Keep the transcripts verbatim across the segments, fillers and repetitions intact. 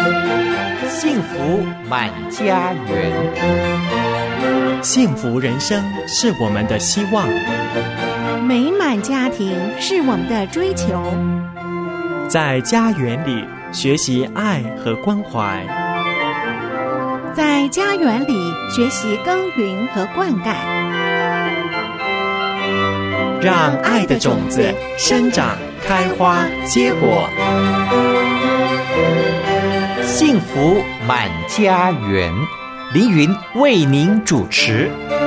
幸福满家园， 幸福人生是我们的希望， 美满家庭是我们的追求。 在家园里学习爱和关怀， 在家园里学习耕耘和灌溉， 让爱的种子生长、开花、结果。 幸福满家园，凌云为您主持。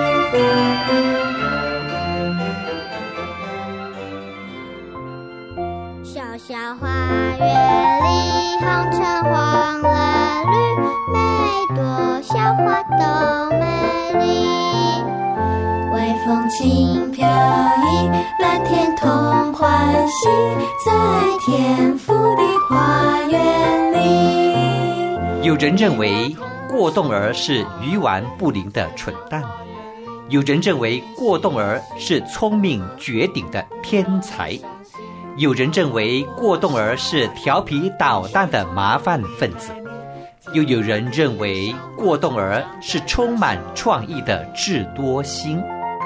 小小花园里红橙黄蓝绿，每朵小花都美丽。微风轻飘逸，蓝天同欢喜，在天父的花园里。 有人认为过动儿是愚顽不灵的蠢蛋，有人认为过动儿是聪明绝顶的天才，有人认为过动儿是调皮捣蛋的麻烦分子，又有人认为过动儿是充满创意的智多星。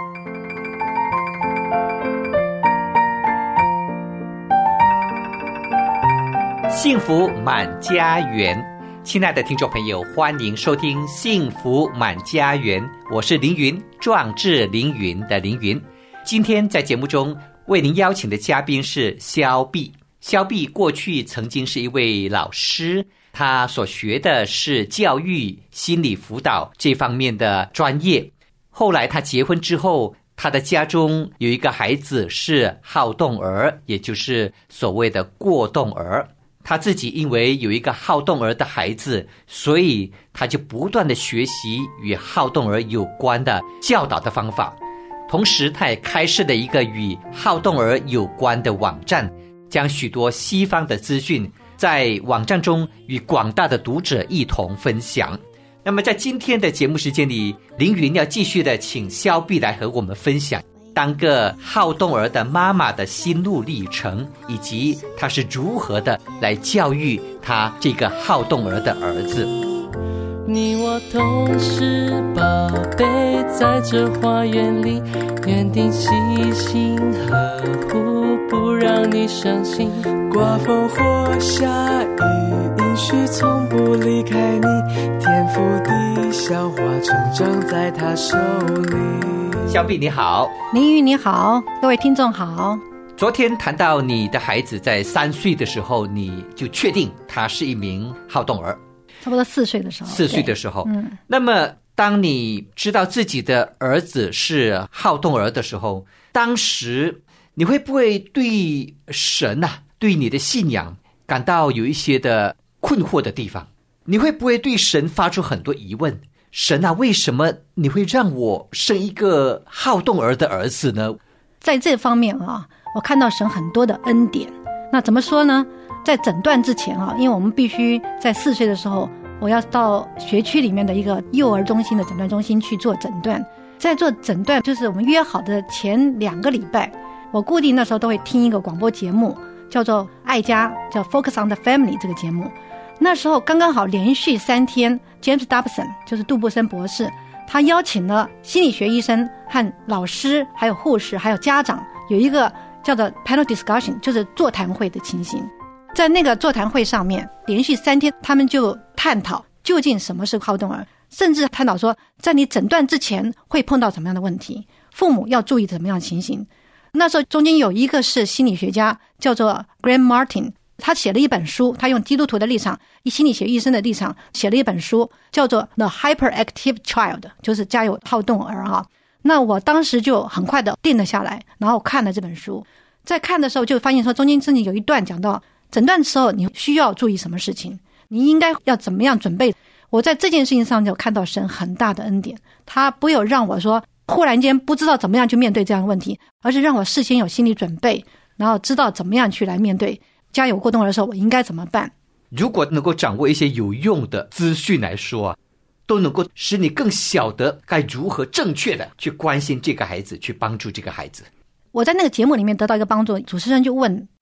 幸福满家园，亲爱的听众朋友，欢迎收听幸福满家园，我是凌云，壮志凌云的凌云。今天在节目中为您邀请的嘉宾是萧碧。萧碧过去曾经是一位老师，他所学的是教育心理辅导这方面的专业。后来他结婚之后，他的家中有一个孩子是好动儿，也就是所谓的过动儿。他自己因为有一个好动儿的孩子，所以他就不断的学习与好动儿有关的教导的方法。同时他也开设了一个与好动儿有关的网站，将许多西方的资讯在网站中与广大的读者一同分享。那么在今天的节目时间里，凌云要继续的请萧碧来和我们分享当个好动儿的妈妈的心路历程，以及她是如何的来教育她这个好动儿的儿子。 你我都是宝贝，在这花园里园丁细心呵护，不让你伤心。 刮风或下雨，应许从不离开你，天赋的小花成长在他手里。 萧碧你好。 凌云你好，各位听众好。 昨天谈到你的孩子在三岁的时候，你就确定他是一名好动儿。 差不多四岁的时候。 四岁的时候，嗯。那么当你知道自己的儿子是好动儿的时候，当时你会不会对神啊，对你的信仰感到有一些的困惑的地方？你会不会对神发出很多疑问？神啊，为什么你会让我生一个好动儿的儿子呢？ 在这方面啊，我看到神很多的恩典。那怎么说呢？在诊断之前啊，因为我们必须在四岁的时候，我要到学区里面的一个幼儿中心的诊断中心去做诊断。在做诊断，就是我们约好的前两个礼拜，我固定那时候都会听一个广播节目，叫做爱家，叫 Focus on the Family 这个节目。那时候刚刚好连续三天 James Dobson 就是杜布森博士，他邀请了心理学医生和老师还有护士还有家长，有一个叫做 panel discussion， 就是座谈会的情形。在那个座谈会上面连续三天，他们就探讨究竟什么是好动儿，甚至探讨说在你诊断之前会碰到什么样的问题，父母要注意什么样的情形。那时候中间有一个是心理学家叫做 Graham Martin，他写了一本书，他用基督徒的立场，以心理学医生的立场写了一本书，叫做 The Hyperactive Child， 就是家有好动儿啊。那我当时就很快的定了下来，然后看了这本书。在看的时候就发现说，中间真的有一段讲到诊断的时候你需要注意什么事情，你应该要怎么样准备。我在这件事情上就看到神很大的恩典，他不有让我说忽然间不知道怎么样去面对这样的问题，而是让我事先有心理准备，然后知道怎么样去来面对家有过动儿的时候我应该怎么办。 如果能够掌握一些有用的资讯来说啊，都能够使你更晓得该如何正确的去关心这个孩子，去帮助这个孩子。 我在那个节目里面得到一个帮助，主持人就问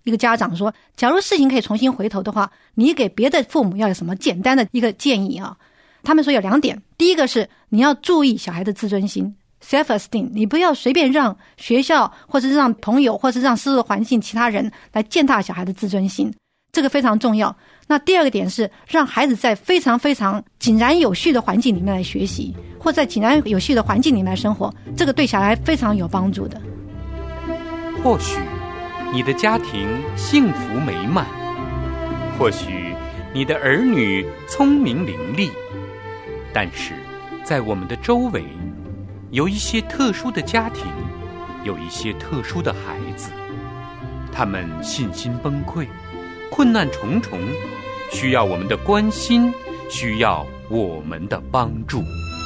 一个家长说，假如事情可以重新回头的话，你给别的父母要有什么简单的一个建议啊？他们说有两点，第一个是你要注意小孩的自尊心 self-esteem， 你不要随便让学校或者让朋友或者让社会环境其他人来践踏小孩的自尊心，这个非常重要。那第二个点是让孩子在非常非常井然有序的环境里面来学习，或在井然有序的环境里面来生活，这个对小孩非常有帮助的。 或许你的家庭幸福美满，或许你的儿女聪明伶俐，但是在我们的周围有一些特殊的家庭，有一些特殊的孩子，他们信心崩溃，困难重重，需要我们的关心，需要我们的帮助。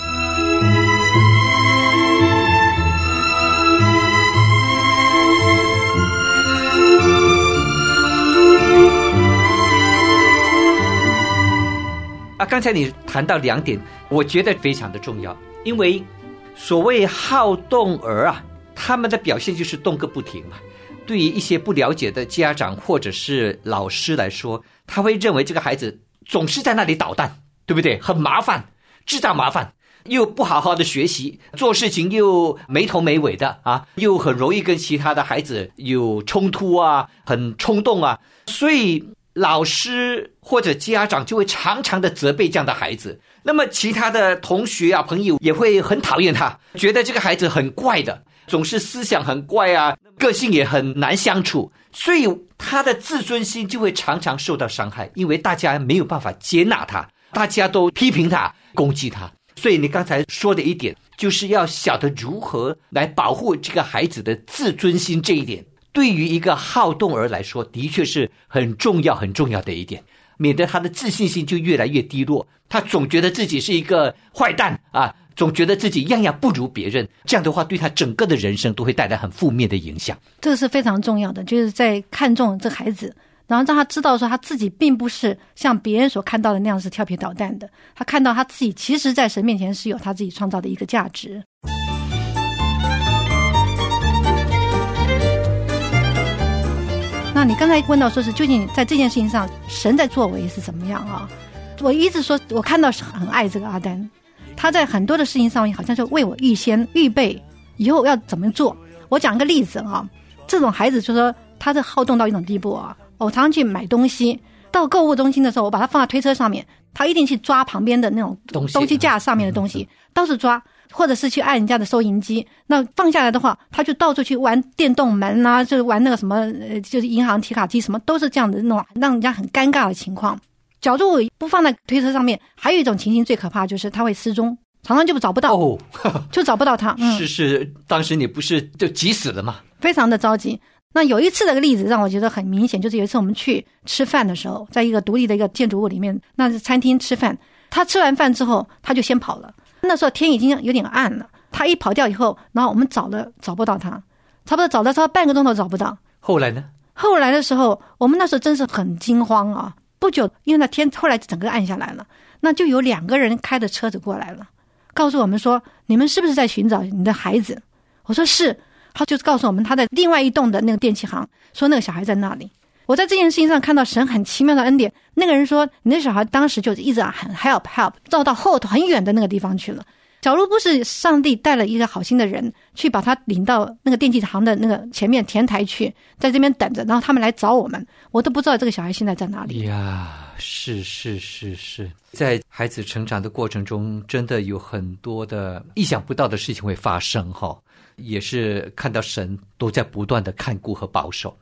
啊，刚才你谈到两点，我觉得非常的重要，因为所谓好动儿啊，他们的表现就是动个不停嘛。对于一些不了解的家长或者是老师来说，他会认为这个孩子总是在那里捣蛋，对不对？很麻烦，制造麻烦，又不好好的学习，做事情又没头没尾的啊，又很容易跟其他的孩子有冲突啊，很冲动啊，所以老师或者家长就会常常的责备这样的孩子。那么其他的同学啊朋友也会很讨厌他，觉得这个孩子很怪的，总是思想很怪啊，个性也很难相处，所以他的自尊心就会常常受到伤害，因为大家没有办法接纳他，大家都批评他，攻击他。所以你刚才说的一点，就是要晓得如何来保护这个孩子的自尊心，这一点对于一个好动儿来说的确是很重要很重要的一点，免得他的自信心就越来越低落，他总觉得自己是一个坏蛋啊，总觉得自己样样不如别人，这样的话对他整个的人生都会带来很负面的影响。 这个是非常重要的，就是在看重这个孩子，然后让他知道说他自己并不是像别人所看到的那样是调皮捣蛋的，他看到他自己其实在神面前是有他自己创造的一个价值。那你刚才问到说是究竟在这件事情上神在作为是怎么样啊？我一直说我看到是很爱这个阿丹，他在很多的事情上面好像就为我预先预备以后要怎么做。我讲一个例子啊，这种孩子就说他是好动到一种地步啊，我常常去买东西，到购物中心的时候，我把它放在推车上面，他一定去抓旁边的那种东西架上面的东西，到处抓，或者是去按人家的收银机，那放下来的话，他就到处去玩电动门啊，就是玩那个什么呃，就是银行提卡机，什么都是这样的那种让人家很尴尬的情况。假如我不放在推车上面，还有一种情形最可怕，就是他会失踪，常常就找不到，哦，就找不到他。嗯， 是是，当时你不是就急死了吗？ 非常的着急。那有一次的例子让我觉得很明显，就是有一次我们去吃饭的时候，在一个独立的一个建筑物里面，那是餐厅吃饭，他吃完饭之后他就先跑了，那时候天已经有点暗了，他一跑掉以后，然后我们找了找不到他，差不多找了差不多半个钟头找不到。 后来呢？ 后来的时候我们那时候真是很惊慌啊，不久因为那天后来整个暗下来了，那就有两个人开着车子过来了，告诉我们说你们是不是在寻找你的孩子？我说是，他就告诉我们他在另外一栋的那个电器行，说那个小孩在那里。我在这件事情上看到神很奇妙的恩典，那个人说你的小孩当时就一直很 help help 照到后头很远的那个地方去了，假如不是上帝带了一个好心的人去把他领到那个电器行的那个前面前台去，在这边等着，然后他们来找我们，我都不知道这个小孩现在在哪里呀。是是是是，在孩子成长的过程中真的有很多的意想不到的事情会发生哈，也是看到神都在不断的看顾和保守。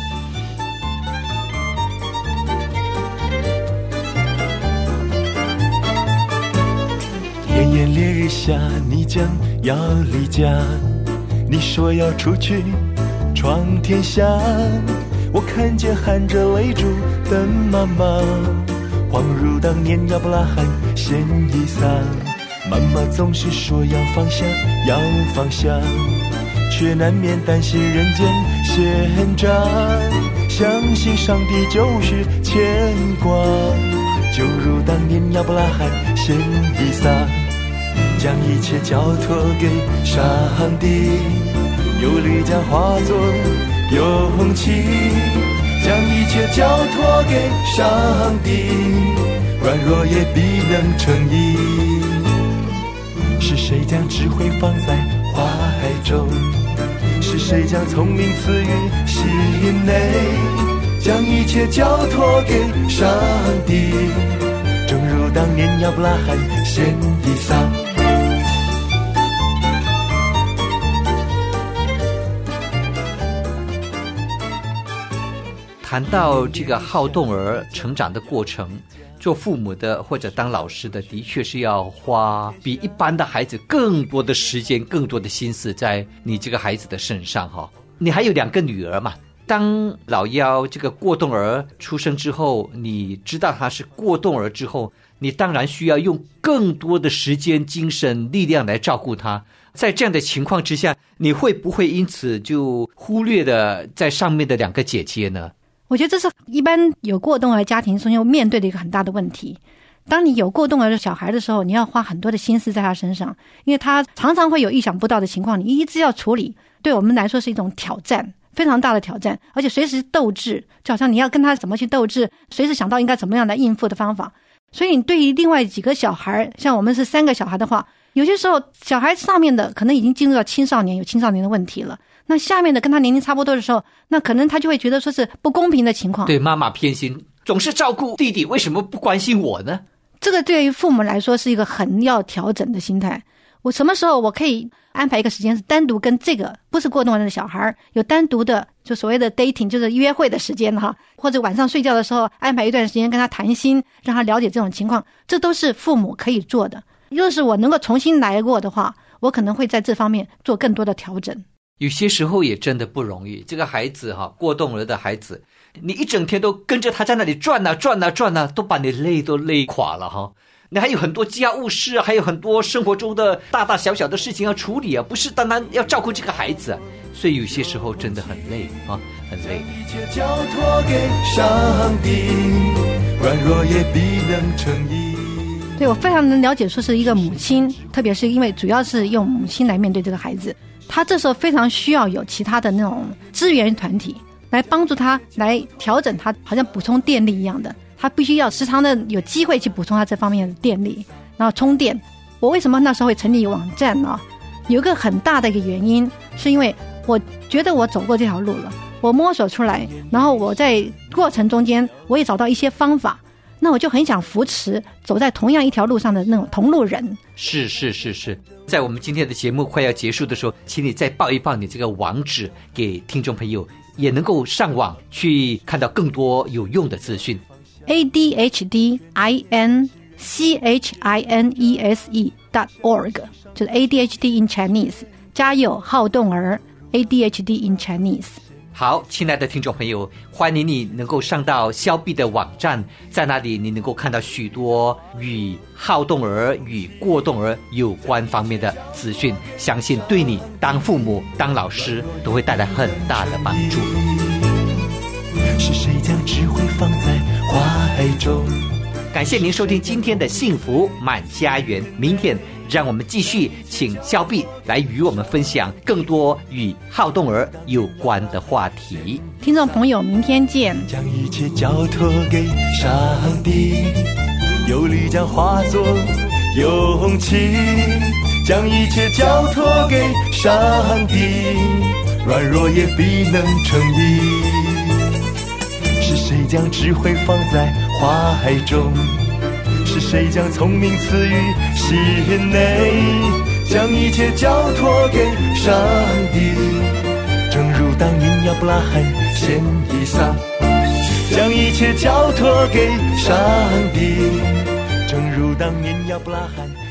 炎炎烈日下，你将要离家，你说要出去闯天下，我看见含着泪珠的妈妈，恍如当年亚伯拉罕献以撒。妈妈总是说要放下要放下，却难免担心人间闲杂，相信上帝就是牵挂，就如当年亚伯拉罕献以撒，将一切交托给上帝，有力将化作勇气， 将一切交托给上帝，软弱也必能成义。是谁将智慧放在花海中？是谁将聪明赐予心内？将一切交托给上帝，正如当年亚伯拉罕献以撒。 谈到这个好动儿成长的过程，做父母的或者当老师的，的确是要花比一般的孩子更多的时间、更多的心思在你这个孩子的身上哈。你还有两个女儿嘛？当老幺这个过动儿出生之后，你知道他是过动儿之后，你当然需要用更多的时间、精神、力量来照顾他。在这样的情况之下，你会不会因此就忽略了在上面的两个姐姐呢？ 我觉得这是一般有过动儿家庭中要面对的一个很大的问题。当你有过动儿的小孩的时候，你要花很多的心思在他身上，因为他常常会有意想不到的情况，你一直要处理，对我们来说是一种挑战，非常大的挑战，而且随时斗智，就好像你要跟他怎么去斗智，随时想到应该怎么样来应付的方法。所以你对于另外几个小孩，像我们是三个小孩的话，有些时候小孩上面的可能已经进入到青少年，有青少年的问题了，那下面的跟他年龄差不多的时候，那可能他就会觉得说是不公平的情况。 对，妈妈偏心，总是照顾弟弟，为什么不关心我呢？ 这个对于父母来说是一个很要调整的心态。我什么时候我可以安排一个时间是单独跟这个不是过动儿的小孩有单独的就所谓的 dating， 就是约会的时间哈，或者晚上睡觉的时候安排一段时间跟他谈心，让他了解这种情况，这都是父母可以做的。若是我能够重新来过的话，我可能会在这方面做更多的调整。 有些时候也真的不容易，这个孩子哈，过动儿的孩子，你一整天都跟着他在那里转啊转啊转啊，都把你累都累垮了哈。你还有很多家务事啊，还有很多生活中的大大小小的事情要处理啊，不是单单要照顾这个孩子啊，所以有些时候真的很累啊，很累。 一切交托给上帝，软弱也必能成义。 对，我非常能了解说是一个母亲，特别是因为主要是用母亲来面对这个孩子，他这时候非常需要有其他的那种支援团体来帮助他，来调整他，好像补充电力一样的，他必须要时常的有机会去补充他这方面的电力，然后充电。我为什么那时候会成立网站呢？有一个很大的一个原因，是因为我觉得我走过这条路了，我摸索出来，然后我在过程中间我也找到一些方法，那我就很想扶持走在同样一条路上的那种同路人。 是是是是，在我们今天的节目快要结束的时候，请你再报一报你这个网址给听众朋友，也能够上网去看到更多有用的资讯。 A D H D I N C H I N E S E dot org 就是 A D H D in Chinese， 家有好动儿 A D H D in Chinese。 好，亲爱的听众朋友，欢迎你能够上到肖碧的网站，在那里你能够看到许多与好动儿与过动儿有关方面的资讯，相信对你当父母当老师都会带来很大的帮助。 是谁将智慧放在花海中？ 感谢您收听今天的幸福满家园，明天让我们继续请肖碧来与我们分享更多与好动儿有关的话题。 听众朋友，明天见。 将一切交托给上帝，有力将化作勇气，将一切交托给上帝，软弱也必能成义。是谁将智慧放在花海中？是谁将聪明赐予心内？将一切交托给上帝，正如当年亚伯拉罕献以撒。将一切交托给上帝，正如当年亚伯拉罕